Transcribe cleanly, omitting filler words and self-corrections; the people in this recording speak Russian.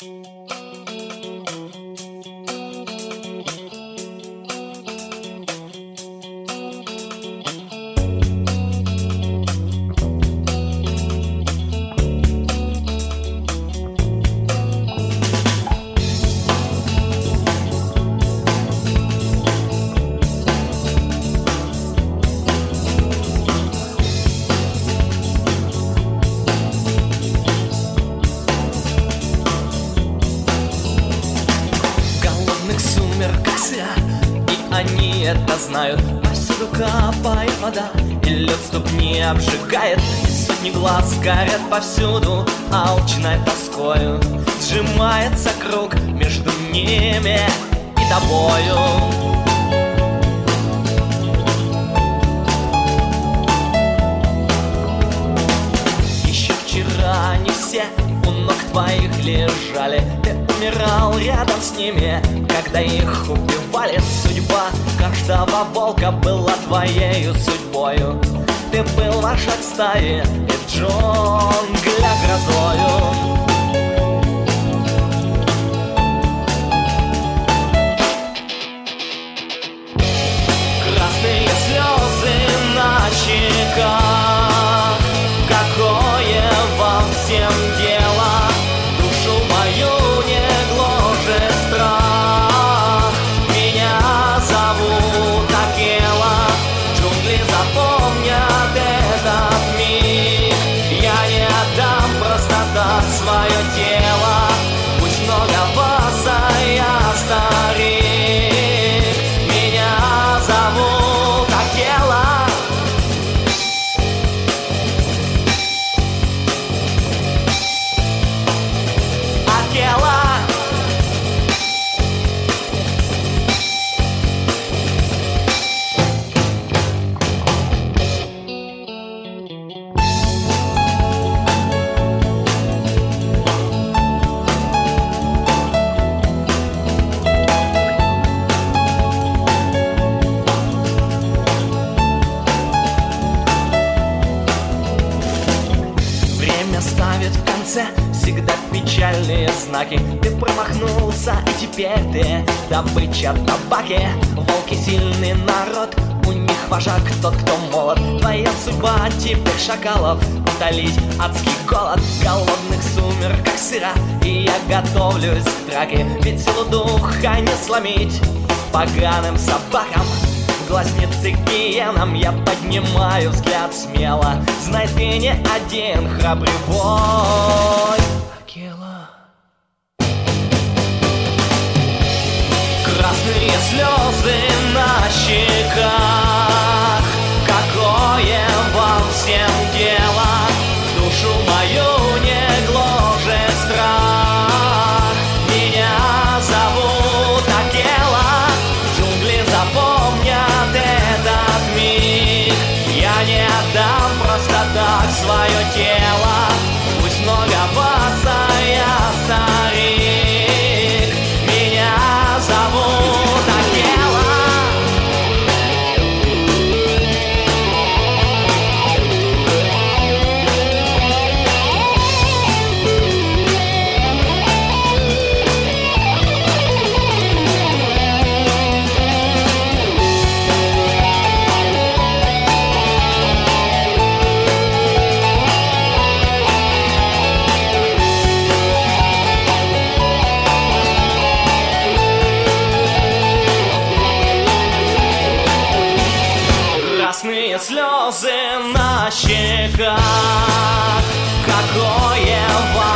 Они это знают, повсюду капает вода, и лед ступни обжигает, и сотни глаз горят повсюду, алчной тоскою сжимается круг между ними и тобою. Еще вчера не все у ног твоих лежали, ты умирал рядом с ними, когда их убивали. Судьба каждого волка была твоею судьбою. Ты был вожак стаи и в джунглях грозою. Красные слезы на щеках, какое вам всем дело? Душу мою не гложет страх. Меня зовут Акела. Джунгли запомнят этот миг. Я не отдам просто так свое тело. Пусть много вас, а я старик. Меня зовут Акела. Акела. Время ставит в конце всегда печальные знаки. Ты промахнулся, и теперь ты добыча табаки. Волки сильный народ, у них вожак тот, кто молод. Твоя судьба теперь шакалов утолить адский голод. В голодных сумерках сыра, и я готовлюсь к драке. Ведь силу духа не сломить поганым собакам. Глазницы гиенам я поднимаю взгляд смело. Знай, ты не один храбрый бой. Акела. Красные слезы на щеках, какое вам всем дело? Душу мою не гложет страх. Меня зовут Акела. Джунгли запомнят этот миг. Я не отдам просто так свое тело. Пусть много вас, а я старик. Меня зовут Акела. Красные слезы на щеках, какое вам